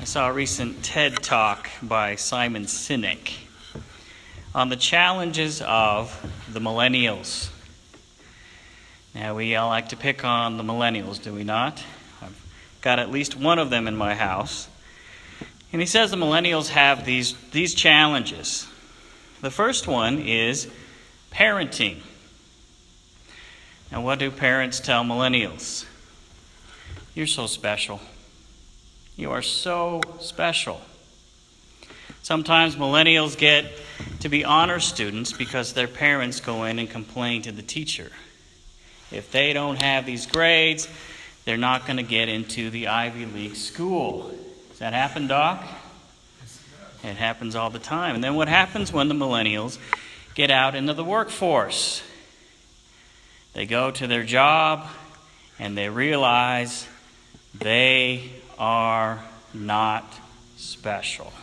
I saw a recent TED Talk by Simon Sinek on the challenges of the millennials. Now, we all like to pick on the millennials, do we not? I've got at least one of them in my house. And he says the millennials have these challenges. The first one is parenting. Now, what do parents tell millennials? You're so special. You are so special. Sometimes millennials get to be honor students because their parents go in and complain to the teacher. If they don't have these grades, they're not going to get into the Ivy League school. Does that happen, Doc? It happens all the time. And then what happens when the millennials get out into the workforce? They go to their job and they realize they are not special.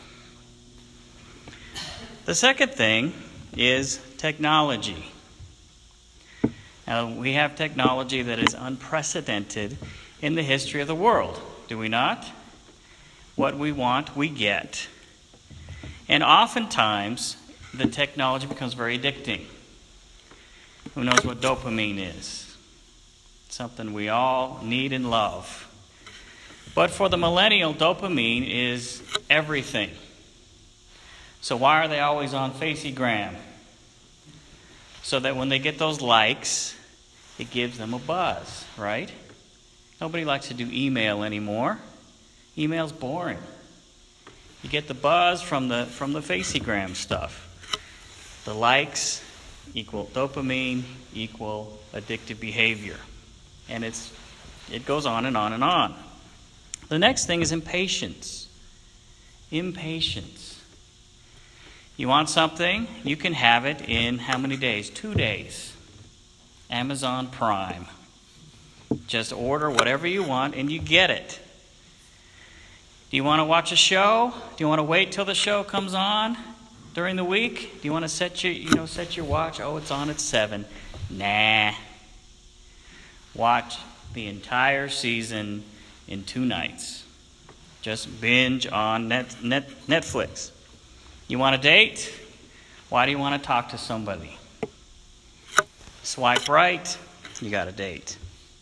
The second thing is technology. Now, we have technology that is unprecedented in the history of the world, do we not? What we want, we get. And oftentimes, the technology becomes very addicting. Who knows what dopamine is? It's something we all need and love. But for the millennial, dopamine is everything. So why are they always on Faceygram? So that when they get those likes, it gives them a buzz, right? Nobody likes to do email anymore. Email's boring. You get the buzz from the Faceygram stuff. The likes equal dopamine equal addictive behavior. And it goes on and on and on. The next thing is impatience. Impatience. You want something, you can have it in how many days? 2 days. Amazon Prime. Just order whatever you want and you get it. Do you want to watch a show? Do you want to wait till the show comes on during the week? Do you want to set your watch? Oh, it's on at 7. Nah. Watch the entire season in 2 nights. Just binge on Netflix. You want a date? Why do you want to talk to somebody? Swipe right, you got a date.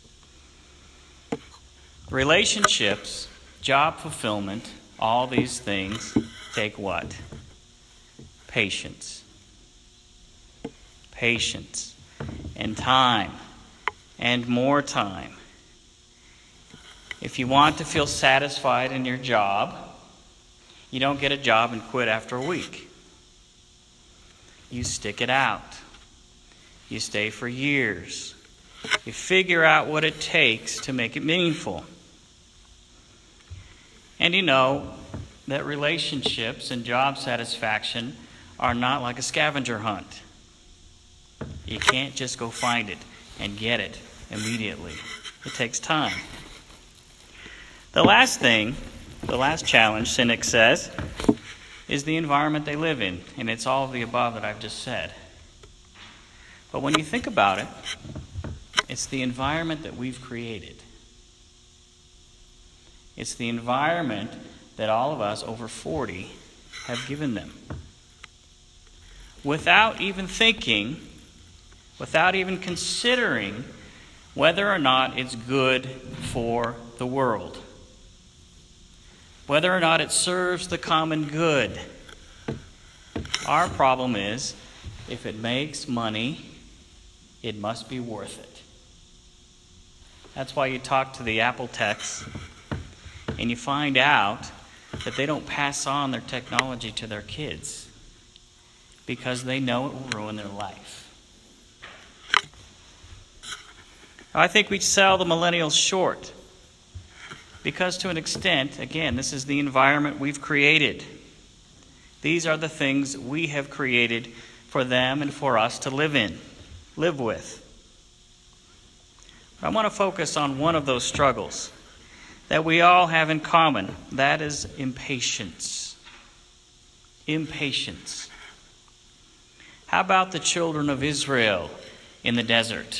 Relationships, job fulfillment, all these things take what? Patience. Patience. And time. And more time. If you want to feel satisfied in your job, you don't get a job and quit after a week. You stick it out. You stay for years. You figure out what it takes to make it meaningful. And you know that relationships and job satisfaction are not like a scavenger hunt. You can't just go find it and get it immediately. It takes time. The last challenge, Sinek says, is the environment they live in. And it's all of the above that I've just said. But when you think about it, it's the environment that we've created. It's the environment that all of us over 40 have given them. Without even thinking, without even considering whether or not it's good for the world. Whether or not it serves the common good. Our problem is, if it makes money, it must be worth it. That's why you talk to the Apple techs and you find out that they don't pass on their technology to their kids because they know it will ruin their life. I think we sell the millennials short. Because to an extent, again, this is the environment we've created. These are the things we have created for them and for us to live with. I want to focus on one of those struggles that we all have in common. That is impatience. Impatience. How about the children of Israel in the desert?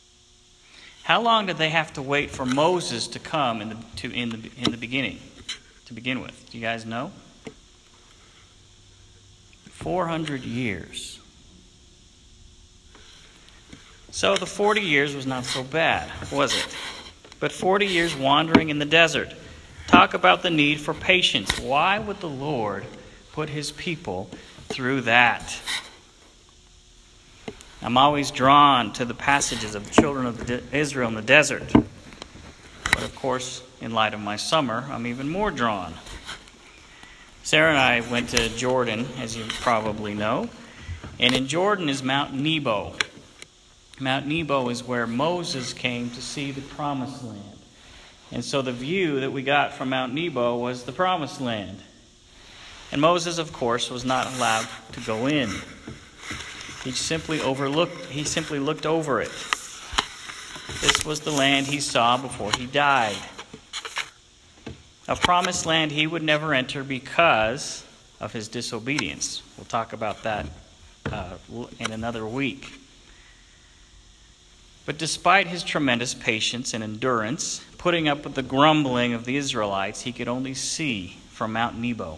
How long did they have to wait for Moses to come in the beginning? to begin with? Do you guys know? 400 years. So the 40 years was not so bad, was it? But 40 years wandering in the desert. Talk about the need for patience. Why would the Lord put his people through that? I'm always drawn to the passages of the children of Israel in the desert. But of course, in light of my summer, I'm even more drawn. Sarah and I went to Jordan, as you probably know. And in Jordan is Mount Nebo. Mount Nebo is where Moses came to see the Promised Land. And so the view that we got from Mount Nebo was the Promised Land. And Moses, of course, was not allowed to go in. He simply looked over it. This was the land he saw before he died. A promised land he would never enter because of his disobedience. We'll talk about that in another week. But despite his tremendous patience and endurance, putting up with the grumbling of the Israelites, he could only see from Mount Nebo.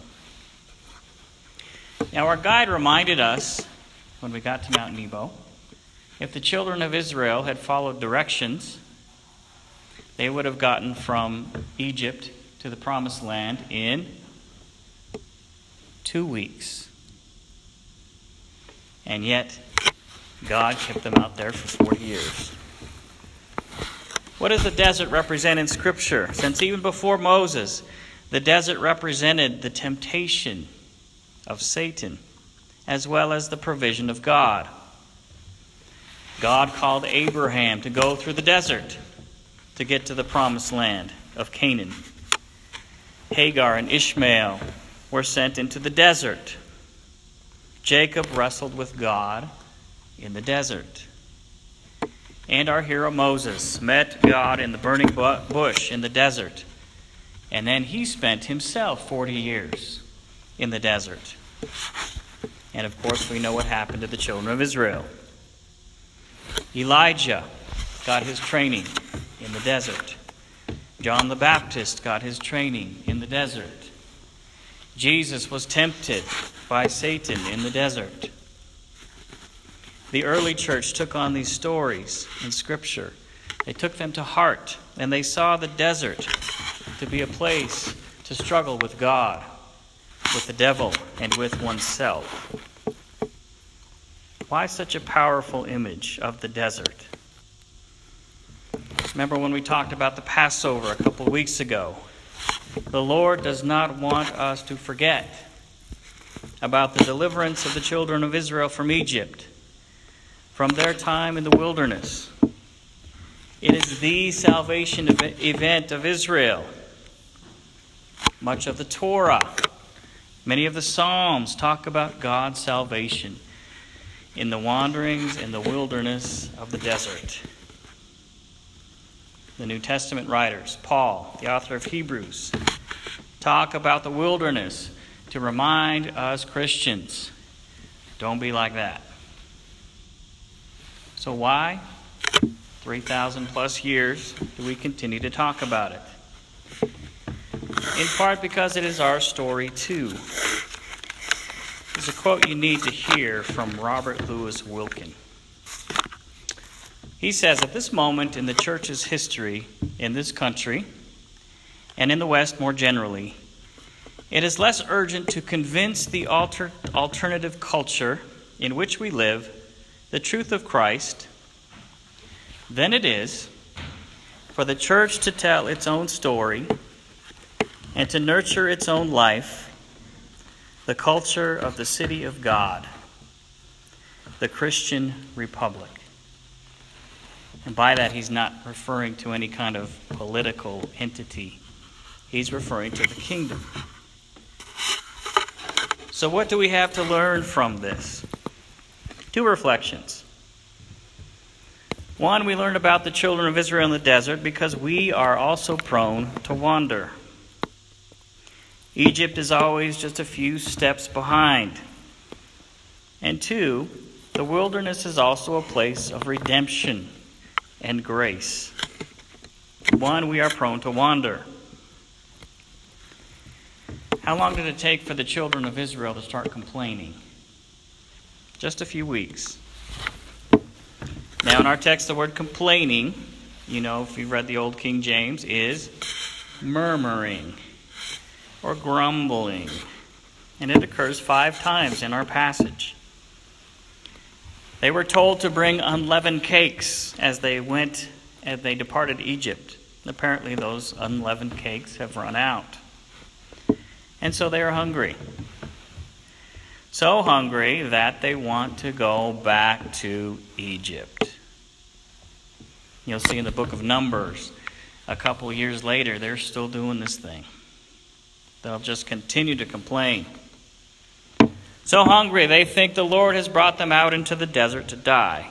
Now, our guide reminded us, when we got to Mount Nebo, if the children of Israel had followed directions, they would have gotten from Egypt to the Promised Land in 2 weeks. And yet, God kept them out there for 40 years. What does the desert represent in Scripture? Since even before Moses, the desert represented the temptation of Satan, as well as the provision of God. God called Abraham to go through the desert to get to the Promised Land of Canaan. Hagar and Ishmael were sent into the desert. Jacob wrestled with God in the desert. And our hero Moses met God in the burning bush in the desert. And then he spent himself 40 years in the desert. And of course we know what happened to the children of Israel. Elijah got his training in the desert. John the Baptist got his training in the desert. Jesus was tempted by Satan in the desert. The early church took on these stories in Scripture. They took them to heart, and they saw the desert to be a place to struggle with God, with the devil, and with oneself. Why such a powerful image of the desert? Remember when we talked about the Passover a couple of weeks ago? The Lord does not want us to forget about the deliverance of the children of Israel from Egypt, from their time in the wilderness. It is the salvation event of Israel. Much of the Torah, many of the Psalms talk about God's salvation in the wanderings in the wilderness of the desert. The New Testament writers, Paul, the author of Hebrews, talk about the wilderness to remind us Christians, don't be like that. So why, 3,000 plus years, do we continue to talk about it? In part because it is our story too. There's a quote you need to hear from Robert Louis Wilkin. He says, at this moment in the church's history in this country, and in the West more generally, it is less urgent to convince the alternative culture in which we live the truth of Christ than it is for the church to tell its own story and to nurture its own life, the culture of the city of God, the Christian Republic. And by that, he's not referring to any kind of political entity. He's referring to the kingdom. So what do we have to learn from this? 2 reflections. One, we learn about the children of Israel in the desert because we are also prone to wander. Egypt is always just a few steps behind. And 2, the wilderness is also a place of redemption and grace. One, we are prone to wander. How long did it take for the children of Israel to start complaining? Just a few weeks. Now in our text, the word complaining, if you've read the Old King James, is murmuring or grumbling. And it occurs 5 times in our passage. They were told to bring unleavened cakes as they departed Egypt. Apparently those unleavened cakes have run out. And so they are hungry. So hungry that they want to go back to Egypt. You'll see in the book of Numbers, a couple years later, they're still doing this thing. They'll just continue to complain. So hungry, they think the Lord has brought them out into the desert to die.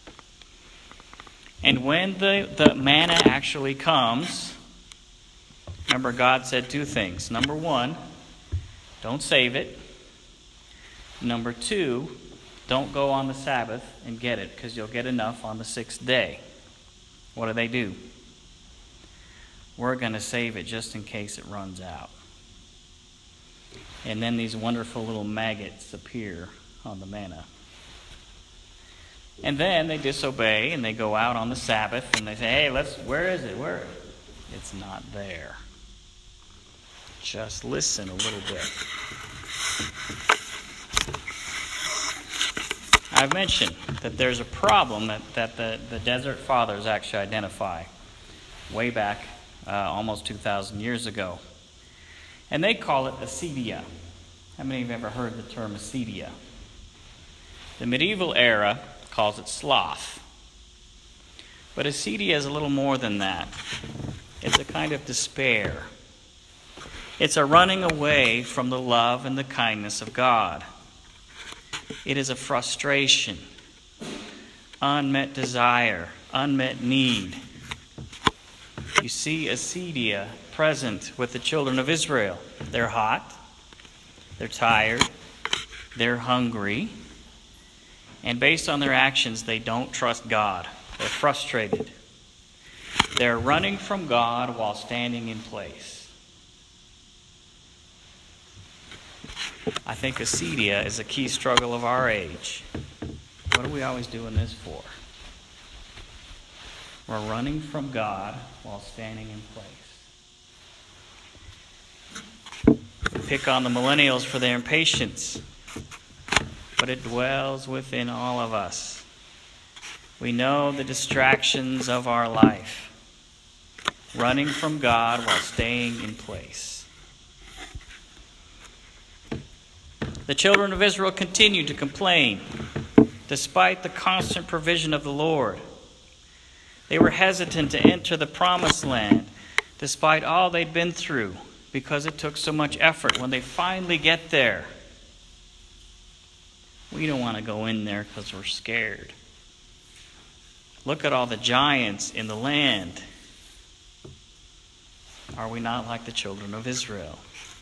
And when the manna actually comes, remember God said 2 things. Number 1, don't save it. Number 2, don't go on the Sabbath and get it, because you'll get enough on the 6th day. What do? We're going to save it just in case it runs out. And then these wonderful little maggots appear on the manna. And then they disobey and they go out on the Sabbath and they say, hey, where is it? Where? It's not there. Just listen a little bit. I've mentioned that there's a problem that the Desert Fathers actually identify way back almost 2,000 years ago. And they call it acedia. How many of you have ever heard the term acedia? The medieval era calls it sloth. But acedia is a little more than that. It's a kind of despair. It's a running away from the love and the kindness of God. It is a frustration, unmet desire, unmet need. You see acedia present with the children of Israel. They're hot, they're tired, they're hungry, and based on their actions, they don't trust God. They're frustrated. They're running from God while standing in place. I think acedia is a key struggle of our age. What are we always doing this for? We're running from God while standing in place. We pick on the millennials for their impatience, but it dwells within all of us. We know the distractions of our life, running from God while staying in place. The children of Israel continued to complain, despite the constant provision of the Lord. They were hesitant to enter the promised land, despite all they'd been through, because it took so much effort when they finally get there. We don't want to go in there because we're scared. Look at all the giants in the land. Are we not like the children of Israel?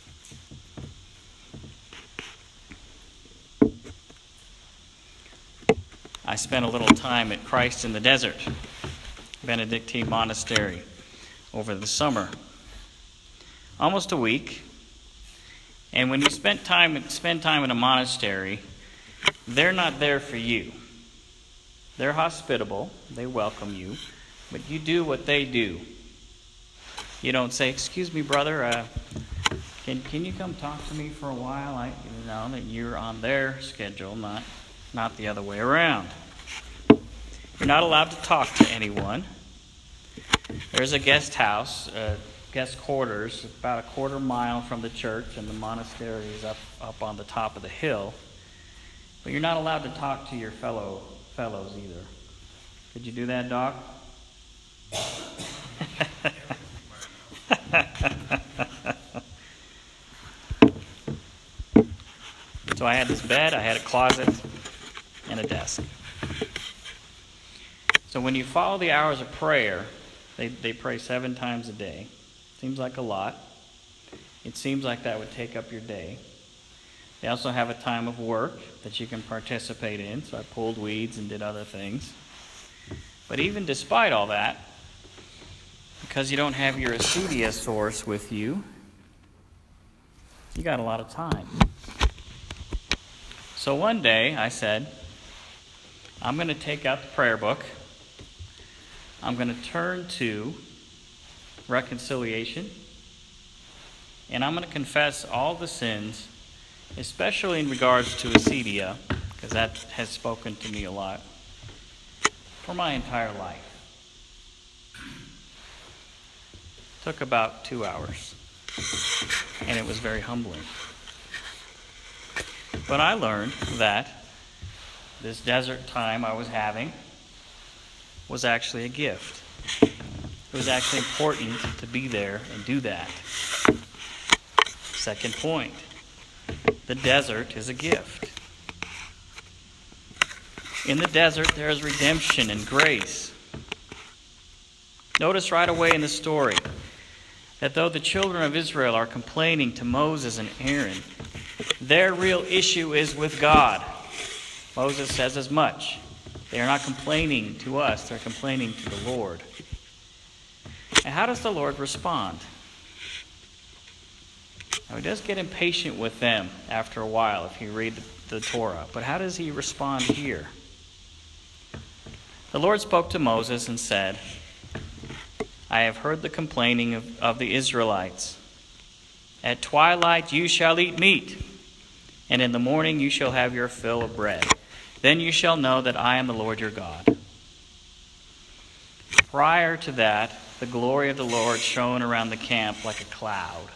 I spent a little time at Christ in the Desert, Benedictine Monastery, over the summer. Almost a week. And when you spend time in a monastery, they're not there for you. They're hospitable. They welcome you. But you do what they do. You don't say, excuse me, brother, can you come talk to me for a while? I know that you're on their schedule, not the other way around. You're not allowed to talk to anyone. There's a guest house, guest quarters, about a quarter mile from the church, and the monastery is up on the top of the hill. But you're not allowed to talk to your fellows either. Did you do that, Doc? So I had this bed, I had a closet, and a desk. So when you follow the hours of prayer, they pray 7 times a day. Seems like a lot. It seems like that would take up your day. They also have a time of work that you can participate in. So I pulled weeds and did other things. But even despite all that, because you don't have your acedia source with you, You got a lot of time. So one day I said, I'm going to take out the prayer book. I'm going to turn to reconciliation. And I'm going to confess all the sins, especially in regards to acedia, because that has spoken to me a lot, for my entire life. It took about 2 hours. And it was very humbling. But I learned that this desert time I was having was actually a gift. It was actually important to be there and do that. Second point, the desert is a gift. In the desert, there is redemption and grace. Notice right away in the story that though the children of Israel are complaining to Moses and Aaron, their real issue is with God. Moses says as much. They are not complaining to us, they're complaining to the Lord. And how does the Lord respond? Now, he does get impatient with them after a while if you read the Torah. But how does he respond here? The Lord spoke to Moses and said, I have heard the complaining of the Israelites. At twilight you shall eat meat, and in the morning you shall have your fill of bread. Then you shall know that I am the Lord your God. Prior to that, the glory of the Lord shone around the camp like a cloud.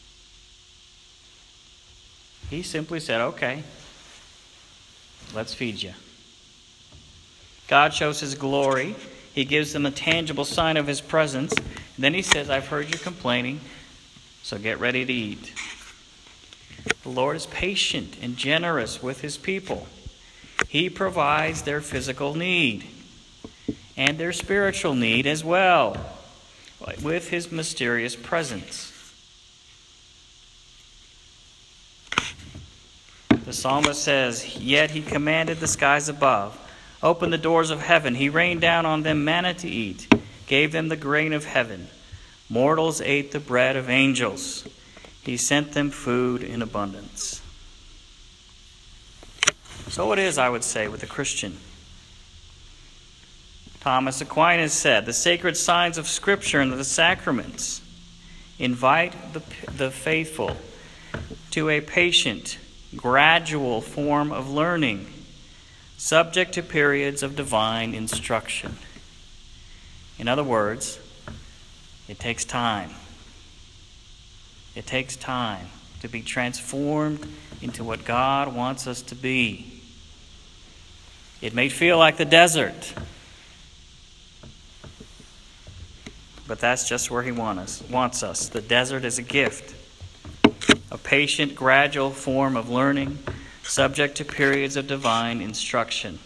He simply said, okay, let's feed you. God shows his glory. He gives them a tangible sign of his presence. And then he says, I've heard you complaining, so get ready to eat. The Lord is patient and generous with his people. He provides their physical need and their spiritual need as well with his mysterious presence. The psalmist says, yet he commanded the skies above, opened the doors of heaven. He rained down on them manna to eat, gave them the grain of heaven. Mortals ate the bread of angels. He sent them food in abundance. So it is, I would say, with the Christian. Thomas Aquinas said, the sacred signs of Scripture and the sacraments invite the faithful to a patient, gradual form of learning, subject to periods of divine instruction. In other words, it takes time. It takes time to be transformed into what God wants us to be. It may feel like the desert, but that's just where he wants us. The desert is a gift, a patient, gradual form of learning, subject to periods of divine instruction.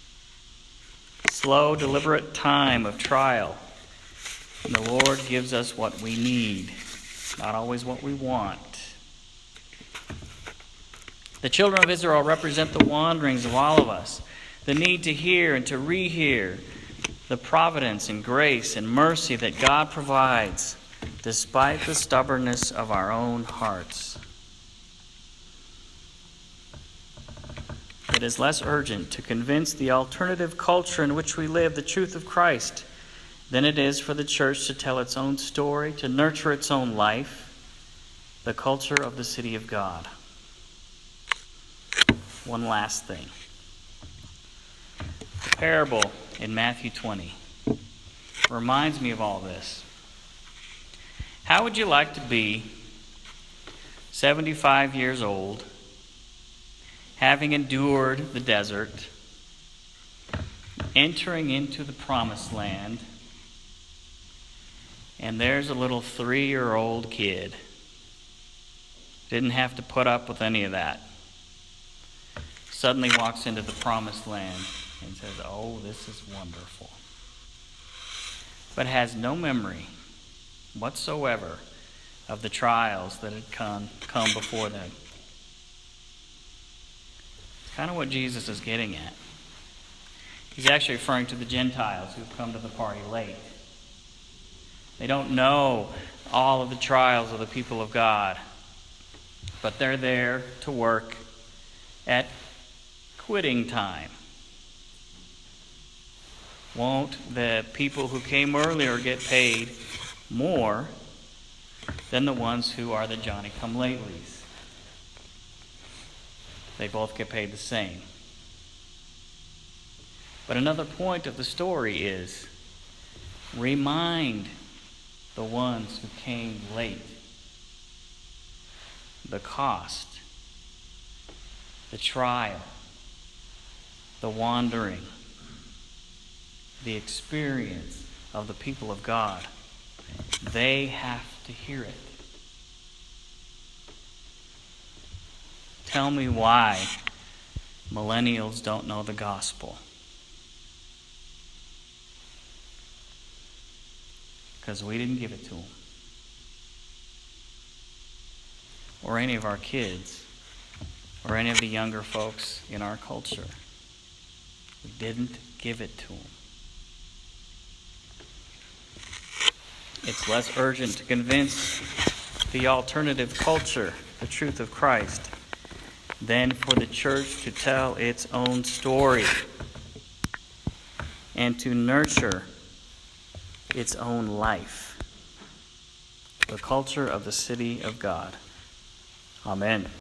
Slow, deliberate time of trial. And the Lord gives us what we need, not always what we want. The children of Israel represent the wanderings of all of us, the need to hear and to rehear the providence and grace and mercy that God provides despite the stubbornness of our own hearts. It is less urgent to convince the alternative culture in which we live the truth of Christ than it is for the church to tell its own story, to nurture its own life, the culture of the city of God. One last thing. The parable in Matthew 20 reminds me of all this. How would you like to be 75 years old, having endured the desert, entering into the promised land, and there's a little 3-year-old kid. Didn't have to put up with any of that. Suddenly walks into the promised land and says, oh, this is wonderful. But has no memory whatsoever of the trials that had come before them. It's kind of what Jesus is getting at. He's actually referring to the Gentiles who've come to the party late. They don't know all of the trials of the people of God. but they're there to work at quitting time. Won't the people who came earlier get paid more than the ones who are the Johnny-come-latelys? They both get paid the same. But another point of the story is, remind the ones who came late the cost, the trial, the wandering, the experience of the people of God. They have to hear it. Tell me why millennials don't know the gospel. Because we didn't give it to them. Or any of our kids, or any of the younger folks in our culture. We didn't give it to them. It's less urgent to convince the alternative culture the truth of Christ than for the church to tell its own story and to nurture its own life, the culture of the city of God. Amen.